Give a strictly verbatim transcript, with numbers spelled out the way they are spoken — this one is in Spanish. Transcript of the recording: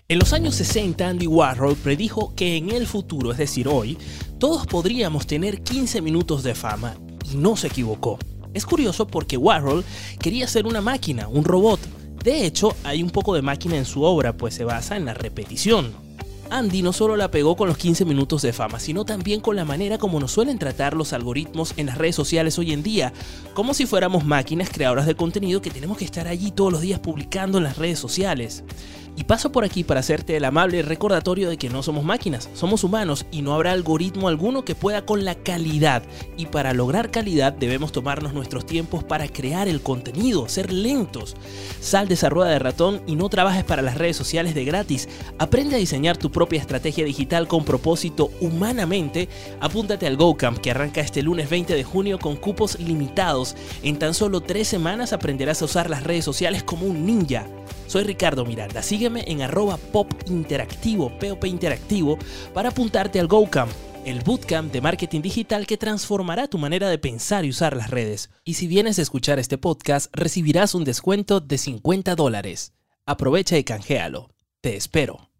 En los años sesenta, Andy Warhol predijo que en el futuro, es decir, hoy, todos podríamos tener quince minutos de fama, y no se equivocó. Es curioso porque Warhol quería ser una máquina, un robot. De hecho, hay un poco de máquina en su obra, pues se basa en la repetición. Andy no solo la pegó con los quince minutos de fama, sino también con la manera como nos suelen tratar los algoritmos en las redes sociales hoy en día, como si fuéramos máquinas creadoras de contenido que tenemos que estar allí todos los días publicando en las redes sociales. Y paso por aquí para hacerte el amable recordatorio de que no somos máquinas, somos humanos y no habrá algoritmo alguno que pueda con la calidad. Y para lograr calidad debemos tomarnos nuestros tiempos para crear el contenido, ser lentos. Sal de esa rueda de ratón y no trabajes para las redes sociales de gratis. Aprende a diseñar tu propia estrategia digital con propósito humanamente. Apúntate al GoCamp que arranca este lunes veinte de junio con cupos limitados. En tan solo tres semanas aprenderás a usar las redes sociales como un ninja. Soy Ricardo Miranda, sígueme en arroba pop interactivo, P O P interactivo, para apuntarte al GoCamp, el bootcamp de marketing digital que transformará tu manera de pensar y usar las redes. Y si vienes a escuchar este podcast, recibirás un descuento de cincuenta dólares. Aprovecha y canjealo. Te espero.